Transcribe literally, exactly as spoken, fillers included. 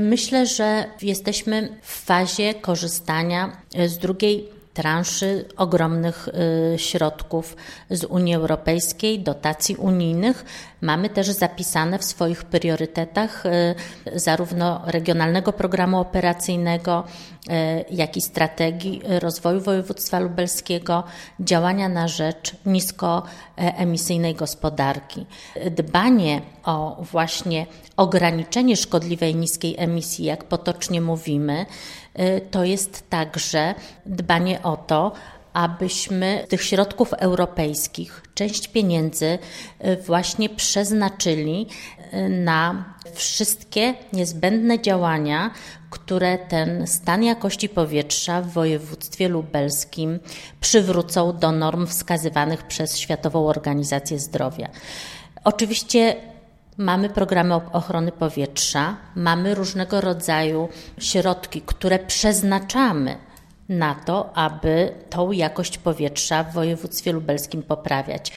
Myślę, że jesteśmy w fazie korzystania z drugiej transzy ogromnych y, środków z Unii Europejskiej, dotacji unijnych. Mamy też zapisane w swoich priorytetach y, zarówno Regionalnego Programu Operacyjnego, y, jak i Strategii Rozwoju Województwa Lubelskiego działania na rzecz niskoemisyjnej gospodarki. Dbanie o właśnie ograniczenie szkodliwej niskiej emisji, jak potocznie mówimy, to jest także dbanie o to, abyśmy tych środków europejskich część pieniędzy właśnie przeznaczyli na wszystkie niezbędne działania, które ten stan jakości powietrza w województwie lubelskim przywrócą do norm wskazywanych przez Światową Organizację Zdrowia. Oczywiście mamy programy ochrony powietrza, mamy różnego rodzaju środki, które przeznaczamy na to, aby tą jakość powietrza w województwie lubelskim poprawiać.